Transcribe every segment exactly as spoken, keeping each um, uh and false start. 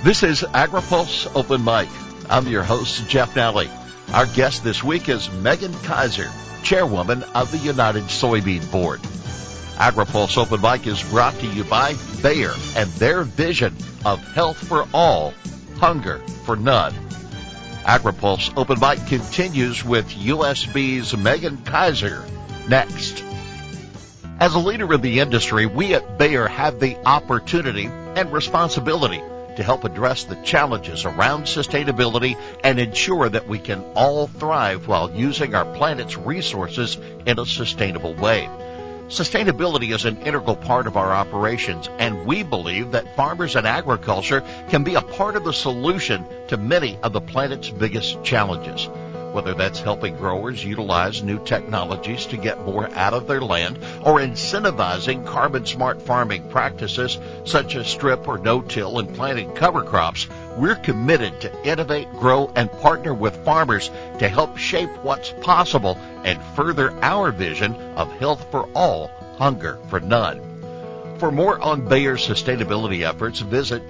This is AgriPulse Open Mic. I'm your host, Jeff Nally. Our guest this week is Megan Kaiser, chairwoman of the United Soybean Board. AgriPulse Open Mic is brought to you by Bayer and their vision of health for all, hunger for none. AgriPulse Open Mic continues with U S B's Megan Kaiser next. As a leader in the industry, we at Bayer have the opportunity and responsibility to help address the challenges around sustainability and ensure that we can all thrive while using our planet's resources in a sustainable way. Sustainability is an integral part of our operations, and we believe that farmers and agriculture can be a part of the solution to many of the planet's biggest challenges. Whether that's helping growers utilize new technologies to get more out of their land or incentivizing carbon-smart farming practices such as strip or no-till and planting cover crops, we're committed to innovate, grow, and partner with farmers to help shape what's possible and further our vision of health for all, hunger for none. For more on Bayer's sustainability efforts, visit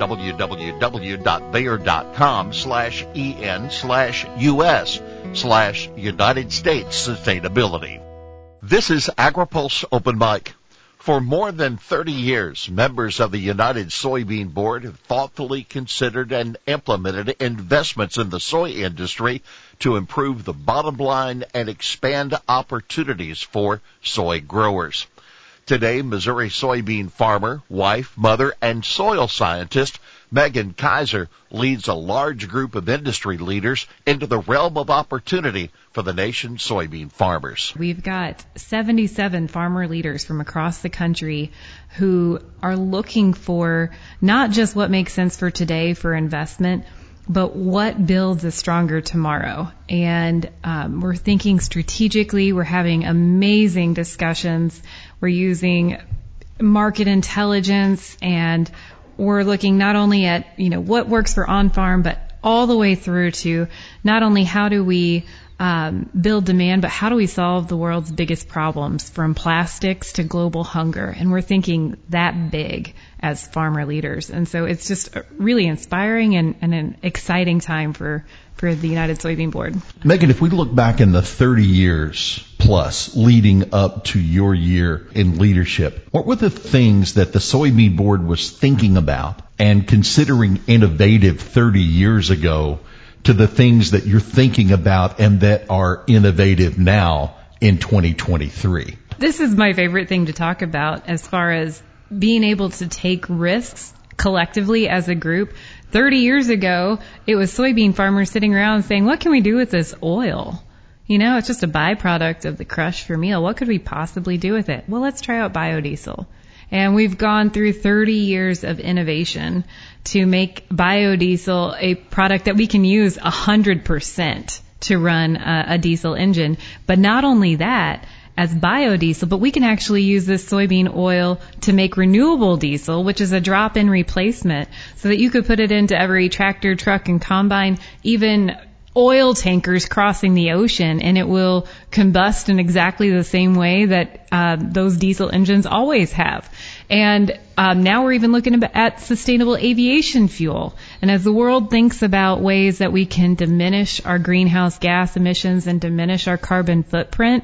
www.bayer.com slash en slash us slash United States Sustainability. This is AgriPulse Open Mic. For more than thirty years, members of the United Soybean Board have thoughtfully considered and implemented investments in the soy industry to improve the bottom line and expand opportunities for soy growers. Today, Missouri soybean farmer, wife, mother, and soil scientist Megan Kaiser leads a large group of industry leaders into the realm of opportunity for the nation's soybean farmers. We've got seventy-seven farmer leaders from across the country who are looking for not just what makes sense for today for investment, but what builds a stronger tomorrow. And um, we're thinking strategically. We're having amazing discussions. We're using market intelligence, and we're looking not only at, you know, what works for on-farm, but all the way through to not only how do we um, build demand, but how do we solve the world's biggest problems, from plastics to global hunger. And we're thinking that big as farmer leaders. And so it's just really inspiring and, and an exciting time for, for the United Soybean Board. Megan, if we look back in the thirty years plus leading up to your year in leadership, what were the things that the Soybean Board was thinking about and considering innovative thirty years ago to the things that you're thinking about and that are innovative now in twenty twenty-three? This is my favorite thing to talk about as far as being able to take risks collectively as a group. thirty years ago, it was soybean farmers sitting around saying, what can we do with this oil? You know, it's just a byproduct of the crush for meal. What could we possibly do with it? Well, let's try out biodiesel. And we've gone through thirty years of innovation to make biodiesel a product that we can use one hundred percent to run a, a diesel engine. But not only that, as biodiesel, but we can actually use this soybean oil to make renewable diesel, which is a drop-in replacement, so that you could put it into every tractor, truck, and combine, even oil tankers crossing the ocean, and it will combust in exactly the same way that uh, those diesel engines always have. And um, now we're even looking at sustainable aviation fuel. And as the world thinks about ways that we can diminish our greenhouse gas emissions and diminish our carbon footprint,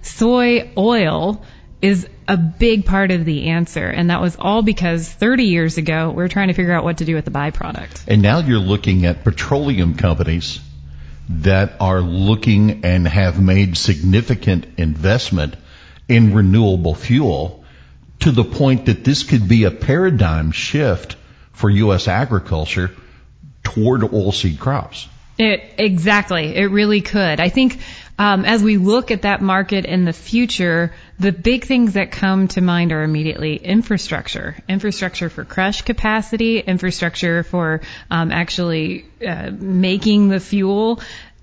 soy oil is a big part of the answer. And that was all because thirty years ago, we were trying to figure out what to do with the byproduct. And now you're looking at petroleum companies that are looking and have made significant investment in renewable fuel to the point that this could be a paradigm shift for U S agriculture toward oilseed crops. It, exactly. It really could. I think um, as we look at that market in the future, the big things that come to mind are immediately infrastructure. Infrastructure for crush capacity, infrastructure for um, actually uh, making the fuel.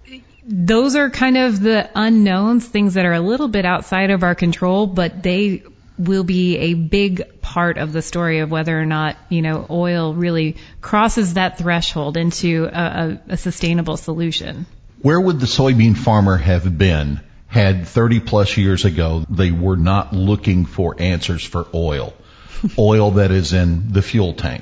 Those are kind of the unknowns, things that are a little bit outside of our control, but they will be a big part of the story of whether or not, you know, oil really crosses that threshold into a, a, a sustainable solution. Where would the soybean farmer have been had thirty plus years ago they were not looking for answers for oil? Oil that is in the fuel tank,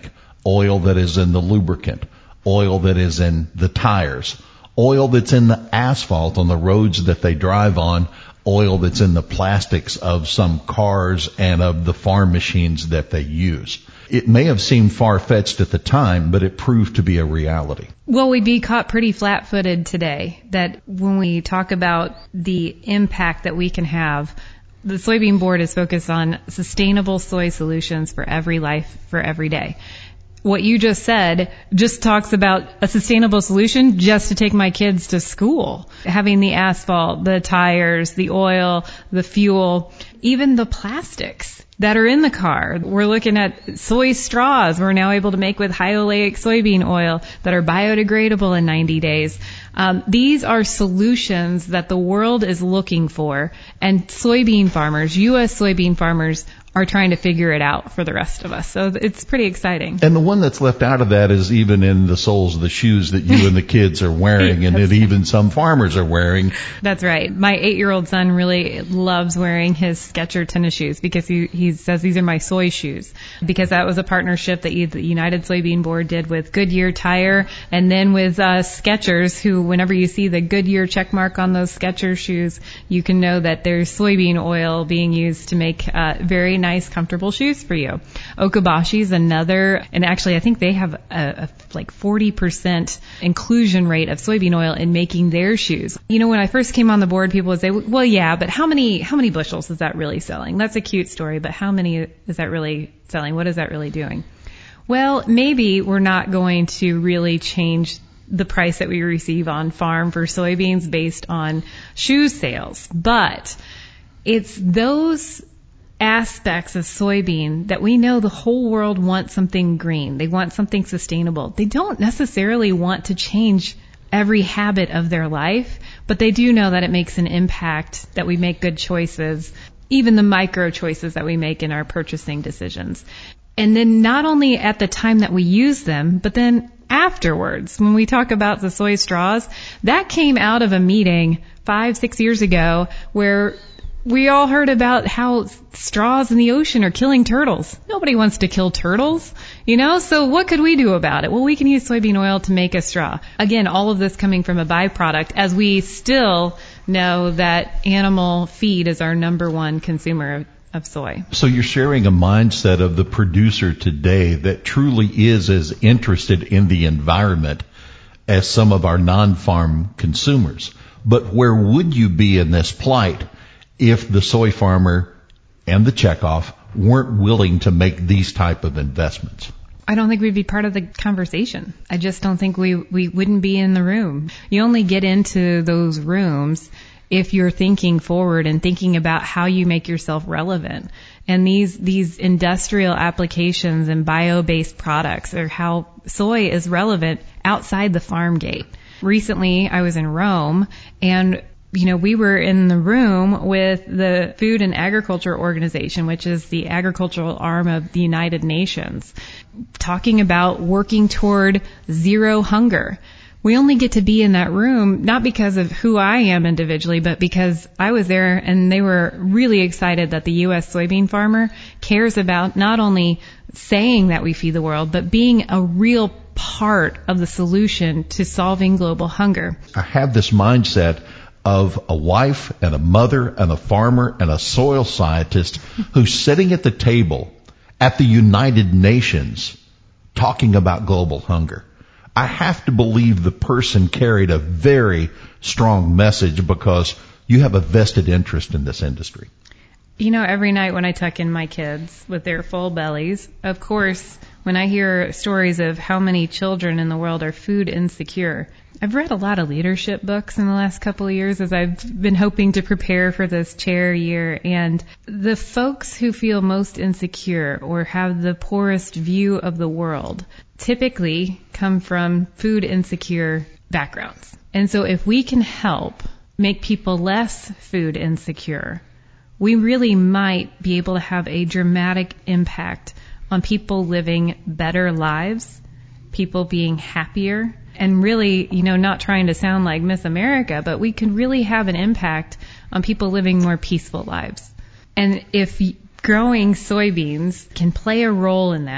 oil that is in the lubricant, oil that is in the tires, oil that's in the asphalt on the roads that they drive on, oil that's in the plastics of some cars and of the farm machines that they use. It may have seemed far-fetched at the time, but it proved to be a reality. Well, we'd be caught pretty flat-footed today that when we talk about the impact that we can have, the soybean board is focused on sustainable soy solutions for every life, for every day. What you just said just talks about a sustainable solution just to take my kids to school. Having the asphalt, the tires, the oil, the fuel, even the plastics that are in the car. We're looking at soy straws we're now able to make with high oleic soybean oil that are biodegradable in ninety days. Um, these are solutions that the world is looking for, and soybean farmers, U S soybean farmers, are trying to figure it out for the rest of us. So it's pretty exciting. And the one that's left out of that is even in the soles of the shoes that you and the kids are wearing and that even some farmers are wearing. That's right. My eight-year-old son really loves wearing his Skechers tennis shoes because he, he says these are my soy shoes, because that was a partnership that the United Soybean Board did with Goodyear Tire and then with uh, Skechers, who whenever you see the Goodyear check mark on those Skechers shoes, you can know that there's soybean oil being used to make uh, very nice nice, comfortable shoes for you. Okabashi's another, and actually I think they have a, a like forty percent inclusion rate of soybean oil in making their shoes. You know, when I first came on the board, people would say, well, yeah, but how many, how many bushels is that really selling? That's a cute story, but how many is that really selling? What is that really doing? Well, maybe we're not going to really change the price that we receive on farm for soybeans based on shoe sales, but it's those aspects of soybean that we know the whole world wants something green. They want something sustainable. They don't necessarily want to change every habit of their life, but they do know that it makes an impact, that we make good choices, even the micro choices that we make in our purchasing decisions. And then not only at the time that we use them, but then afterwards, when we talk about the soy straws, that came out of a meeting five, six years ago where we all heard about how straws in the ocean are killing turtles. Nobody wants to kill turtles, you know, so what could we do about it? Well, we can use soybean oil to make a straw. Again, all of this coming from a byproduct, as we still know that animal feed is our number one consumer of, of soy. So you're sharing a mindset of the producer today that truly is as interested in the environment as some of our non-farm consumers. But where would you be in this plight if the soy farmer and the checkoff weren't willing to make these type of investments? I don't think we'd be part of the conversation. I just don't think we, we wouldn't be in the room. You only get into those rooms if you're thinking forward and thinking about how you make yourself relevant. And these, these industrial applications and bio-based products are how soy is relevant outside the farm gate. Recently, I was in Rome, and you know, we were in the room with the Food and Agriculture Organization, which is the agricultural arm of the United Nations, talking about working toward zero hunger. We only get to be in that room not because of who I am individually, but because I was there and they were really excited that the U S soybean farmer cares about not only saying that we feed the world, but being a real part of the solution to solving global hunger. I have this mindset of a wife and a mother and a farmer and a soil scientist who's sitting at the table at the United Nations talking about global hunger. I have to believe the person carried a very strong message because you have a vested interest in this industry. You know, every night when I tuck in my kids with their full bellies, of course, when I hear stories of how many children in the world are food insecure, I've read a lot of leadership books in the last couple of years as I've been hoping to prepare for this chair year. And the folks who feel most insecure or have the poorest view of the world typically come from food insecure backgrounds. And so if we can help make people less food insecure, we really might be able to have a dramatic impact on people living better lives, people being happier, and really, you know, not trying to sound like Miss America, but we can really have an impact on people living more peaceful lives. And if growing soybeans can play a role in that,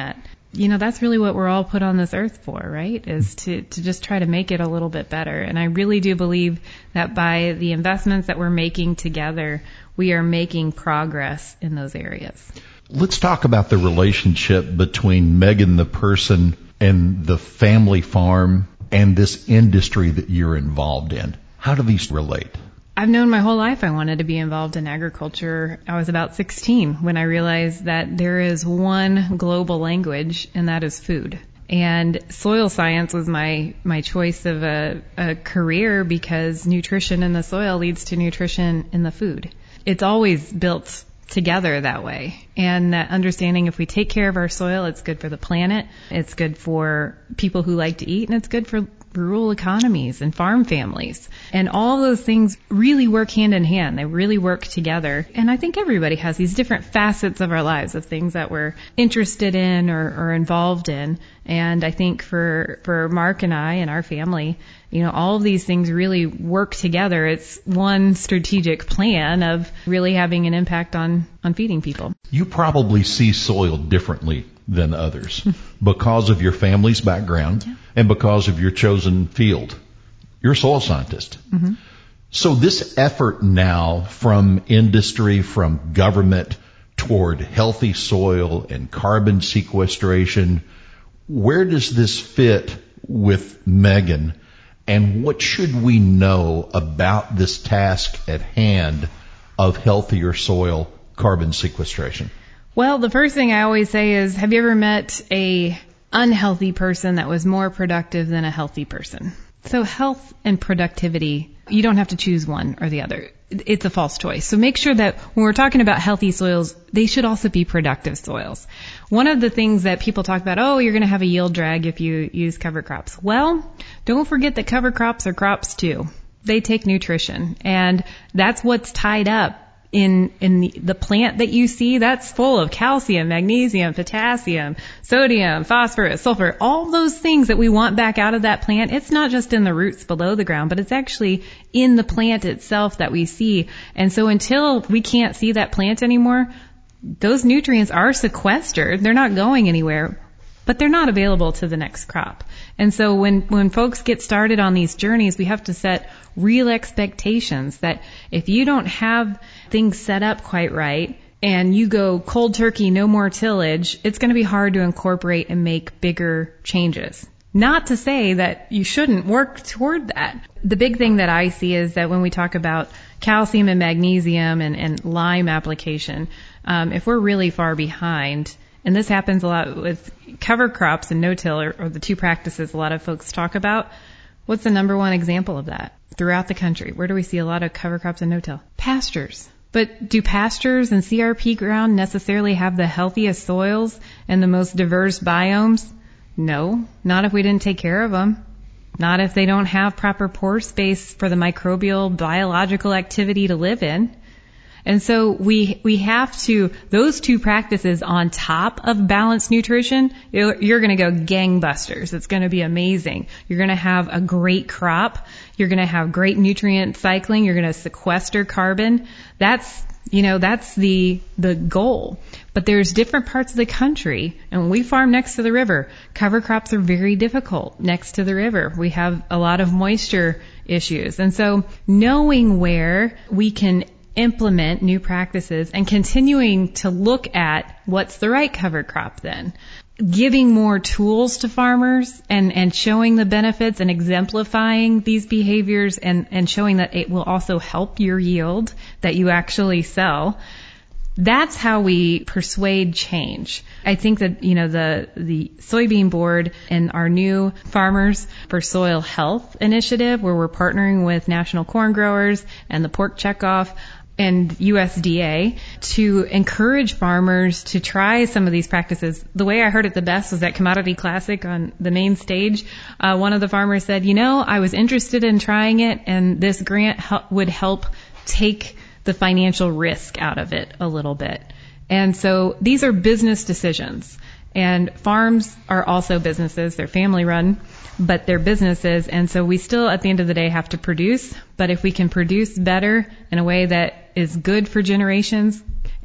you know, that's really what we're all put on this earth for, right? Is to, to just try to make it a little bit better. And I really do believe that by the investments that we're making together, we are making progress in those areas. Let's talk about the relationship between Megan the person and the family farm and this industry that you're involved in. How do these relate? I've known my whole life I wanted to be involved in agriculture. I was about sixteen when I realized that there is one global language, and that is food. And soil science was my, my choice of a, a career because nutrition in the soil leads to nutrition in the food. It's always built together that way. And that understanding if we take care of our soil, it's good for the planet, it's good for people who like to eat, and it's good for rural economies and farm families. And all those things really work hand in hand. They really work together. And I think everybody has these different facets of our lives of things that we're interested in or, or involved in. And I think for, for Mark and I and our family, you know, all of these things really work together. It's one strategic plan of really having an impact on, on feeding people. You probably see soil differently than others because of your family's background yeah. and because of your chosen field. You're a soil scientist. Mm-hmm. So this effort now from industry, from government toward healthy soil and carbon sequestration, where does this fit with Megan, and what should we know about this task at hand of healthier soil carbon sequestration? Well, the first thing I always say is, have you ever met a unhealthy person that was more productive than a healthy person? So health and productivity, you don't have to choose one or the other. It's a false choice. So make sure that when we're talking about healthy soils, they should also be productive soils. One of the things that people talk about, oh, you're going to have a yield drag if you use cover crops. Well, don't forget that cover crops are crops too. They take nutrition, and that's what's tied up in in the, the plant that you see. That's full of calcium, magnesium, potassium, sodium, phosphorus, sulfur, all those things that we want back out of that plant. It's not just in the roots below the ground, but it's actually in the plant itself that we see. And so until we can't see that plant anymore, those nutrients are sequestered. They're not going anywhere, but they're not available to the next crop. And so when, when folks get started on these journeys, we have to set real expectations that if you don't have things set up quite right and you go cold turkey, no more tillage, it's going to be hard to incorporate and make bigger changes. Not to say that you shouldn't work toward that. The big thing that I see is that when we talk about calcium and magnesium and, and lime application, um, if we're really far behind, and this happens a lot with cover crops and no-till, or, or the two practices a lot of folks talk about. What's the number one example of that throughout the country? Where do we see a lot of cover crops and no-till? Pastures. But do pastures and C R P ground necessarily have the healthiest soils and the most diverse biomes? No, not if we didn't take care of them. Not if they don't have proper pore space for the microbial biological activity to live in. And so we we have to, those two practices on top of balanced nutrition, you're, you're going to go gangbusters. It's going to be amazing. You're going to have a great crop. You're going to have great nutrient cycling. You're going to sequester carbon. That's, you know, that's the the goal. But there's different parts of the country, and when we farm next to the river, cover crops are very difficult next to the river. We have a lot of moisture issues. And so knowing where we can implement new practices and continuing to look at what's the right cover crop then. Giving more tools to farmers and, and showing the benefits and exemplifying these behaviors and, and showing that it will also help your yield that you actually sell. That's how we persuade change. I think that, you know, the, the soybean board and our new Farmers for Soil Health initiative, where we're partnering with national corn growers and the pork checkoff and U S D A to encourage farmers to try some of these practices. The way I heard it the best was at Commodity Classic on the main stage. Uh, one of the farmers said, you know, I was interested in trying it, and this grant help, would help take the financial risk out of it a little bit. And so these are business decisions. And farms are also businesses. They're family run, but they're businesses. And so we still, at the end of the day, have to produce. But if we can produce better in a way that is good for generations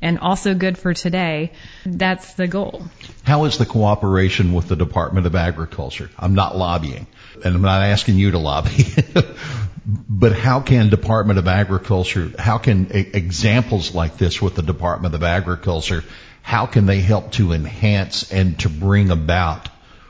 and also good for today. That's the goal. How is the cooperation with the Department of Agriculture? I'm not lobbying, and I'm not asking you to lobby. But how can Department of Agriculture, how can examples like this with the Department of Agriculture, how can they help to enhance and to bring about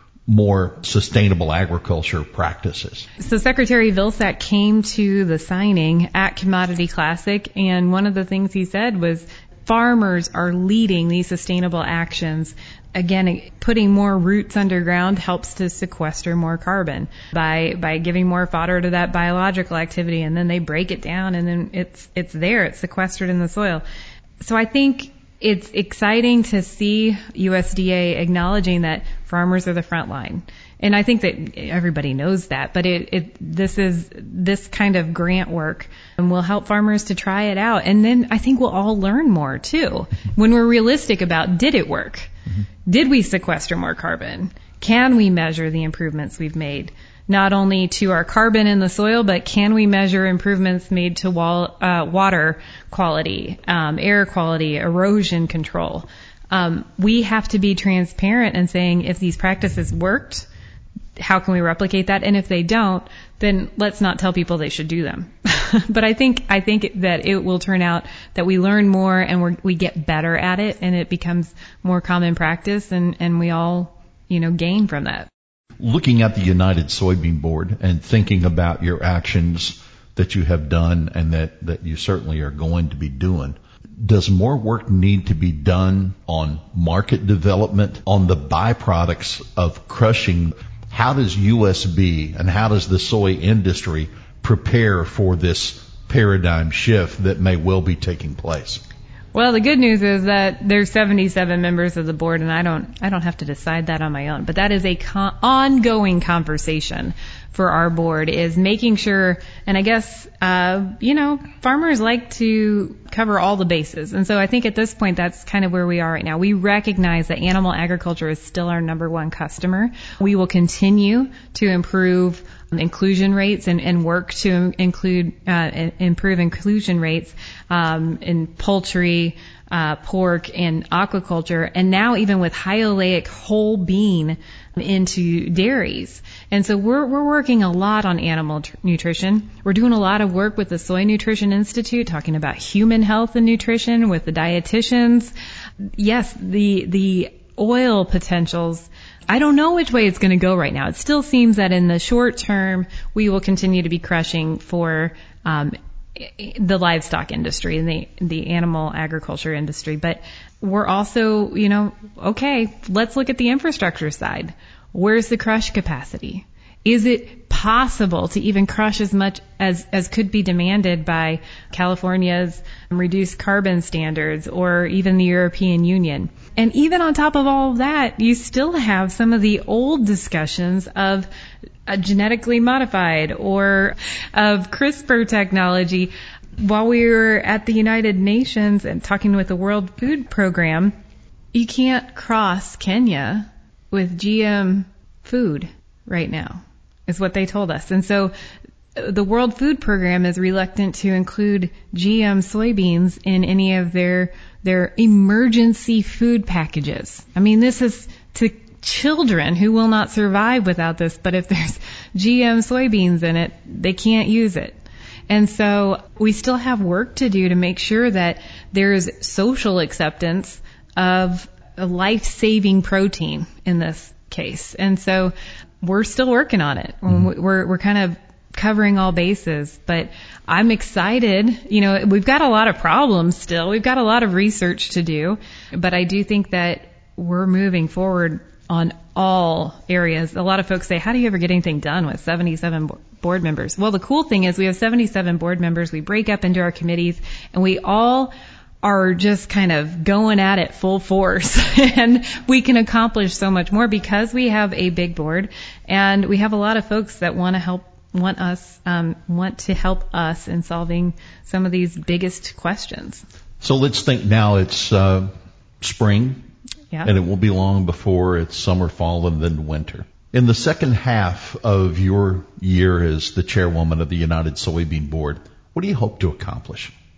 more sustainable agriculture practices? So Secretary Vilsack came to the signing at Commodity Classic, and one of the things he said was farmers are leading these sustainable actions. Again, putting more roots underground helps to sequester more carbon by by giving more fodder to that biological activity, and then they break it down, and then it's it's there, it's sequestered in the soil. So I think it's exciting to see U S D A acknowledging that farmers are the front line. And I think that everybody knows that, but it, it this is this kind of grant work will help farmers to try it out. And then I think we'll all learn more too when we're realistic about, did it work? Mm-hmm. Did we sequester more carbon? Can we measure the improvements we've made? Not only to our carbon in the soil, but can we measure improvements made to wall, uh, water quality, um, air quality, erosion control? Um, we have to be transparent in saying if these practices worked, how can we replicate that? And if they don't, then let's not tell people they should do them. But I think I think that it will turn out that we learn more and we're, we get better at it, and it becomes more common practice, and, and we all, you know, gain from that. Looking at the United Soybean Board and thinking about your actions that you have done and that, that you certainly are going to be doing, does more work need to be done on market development, on the byproducts of crushing? How does U S B and how does the soy industry prepare for this paradigm shift that may well be taking place? Well, the good news is that there's seventy-seven members of the board, and I don't I don't have to decide that on my own. But that is a con- ongoing conversation for our board, is making sure, and I guess, uh, you know, farmers like to cover all the bases. And so I think at this point, that's kind of where we are right now. We recognize that animal agriculture is still our number one customer. We will continue to improve inclusion rates and, and work to include uh, improve inclusion rates um, in poultry, uh, pork, and aquaculture, and now even with high oleic whole bean into dairies. And so we're we're working a lot on animal tr- nutrition. We're doing a lot of work with the Soy Nutrition Institute, talking about human health and nutrition with the dietitians. Yes, the the oil potentials, I don't know which way it's going to go right now. It still seems that in the short term, we will continue to be crushing for um, the livestock industry and the, the animal agriculture industry. But we're also, you know, okay, let's look at the infrastructure side. Where's the crush capacity? Is it possible to even crush as much as, as could be demanded by California's reduced carbon standards or even the European Union? And even on top of all of that, you still have some of the old discussions of uh, genetically modified or of CRISPR technology. While we were at the United Nations and talking with the World Food Program, you can't cross Kenya with G M food right now, is what they told us. And so the World Food Program is reluctant to include G M soybeans in any of their their emergency food packages. I mean, this is to children who will not survive without this, but if there's G M soybeans in it, they can't use it. And so we still have work to do to make sure that there's social acceptance of a life-saving protein in this case. And so we're still working on it. Mm-hmm. We're we're kind of covering all bases, but I'm excited. You know, we've got a lot of problems still. We've got a lot of research to do, but I do think that we're moving forward on all areas. A lot of folks say, how do you ever get anything done with seventy-seven board members? Well, the cool thing is we have seventy-seven board members. We break up into our committees, and we all are just kind of going at it full force. And we can accomplish so much more because we have a big board, and we have a lot of folks that want to help want us um, want to help us in solving some of these biggest questions. So let's think now it's uh, spring, yeah. And it won't be long before it's summer, fall, and then winter. In the second half of your year as the chairwoman of the United Soybean Board, what do you hope to accomplish?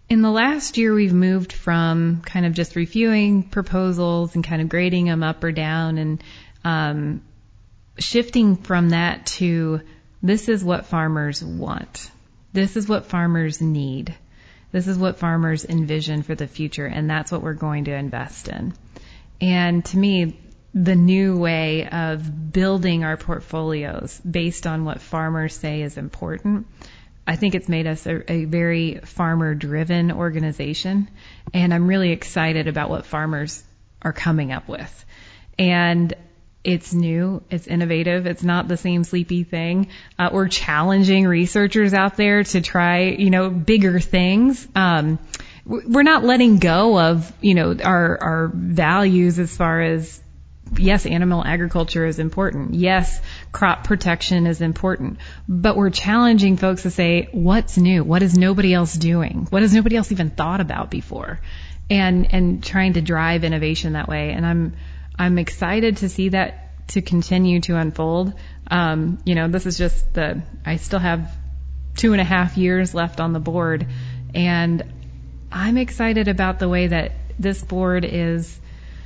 In the last year, we've moved from kind of just reviewing proposals and kind of grading them up or down and um, shifting from that to this is what farmers want. This is what farmers need. This is what farmers envision for the future, and that's what we're going to invest in. And to me, the new way of building our portfolios based on what farmers say is important, I think it's made us a, a very farmer-driven organization, and I'm really excited about what farmers are coming up with. And it's new, it's innovative, it's not the same sleepy thing. Uh, we're challenging researchers out there to try, you know, bigger things. Um, we're not letting go of, you know, our, our values as far as, yes, animal agriculture is important. Yes, crop protection is important. But we're challenging folks to say, what's new? What is nobody else doing? What has nobody else even thought about before? And, and trying to drive innovation that way. And I'm, I'm excited to see that to continue to unfold. Um, you know, this is just the, I still have two and a half years left on the board, and I'm excited about the way that this board is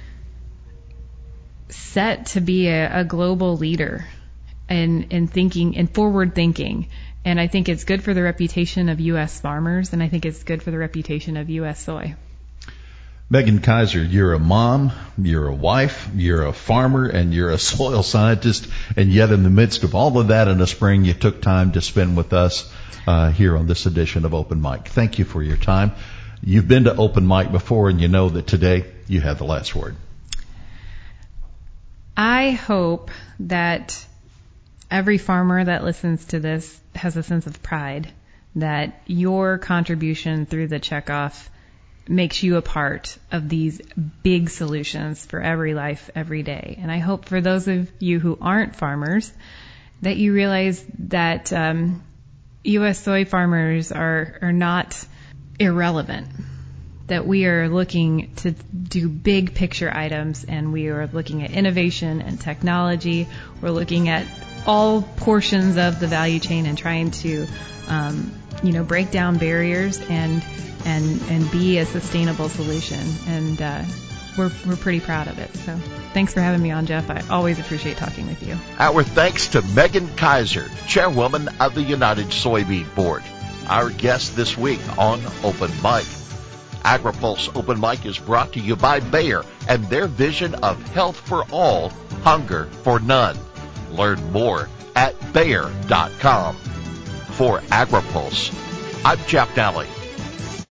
set to be a, a global leader in, in thinking, in forward thinking. And I think it's good for the reputation of U S farmers, and I think it's good for the reputation of U S soy. Megan Kaiser, you're a mom, you're a wife, you're a farmer, and you're a soil scientist. And yet in the midst of all of that in the spring, you took time to spend with us uh, here on this edition of Open Mic. Thank you for your time. You've been to Open Mic before, and you know that today you have the last word. I hope that every farmer that listens to this has a sense of pride that your contribution through the checkoff makes you a part of these big solutions for every life every day. And I hope for those of you who aren't farmers that you realize that um, U S soy farmers are, are not irrelevant, that we are looking to do big picture items, and we are looking at innovation and technology. We're looking at all portions of the value chain and trying to um, you know, break down barriers and and and be a sustainable solution. And uh, we're we're pretty proud of it. So thanks for having me on, Jeff. I always appreciate talking with you. Our thanks to Megan Kaiser, Chairwoman of the United Soybean Board, our guest this week on Open Mic. AgriPulse Open Mic is brought to you by Bayer and their vision of health for all, hunger for none. Learn more at Bayer dot com. For AgriPulse, I'm Jeff Nally.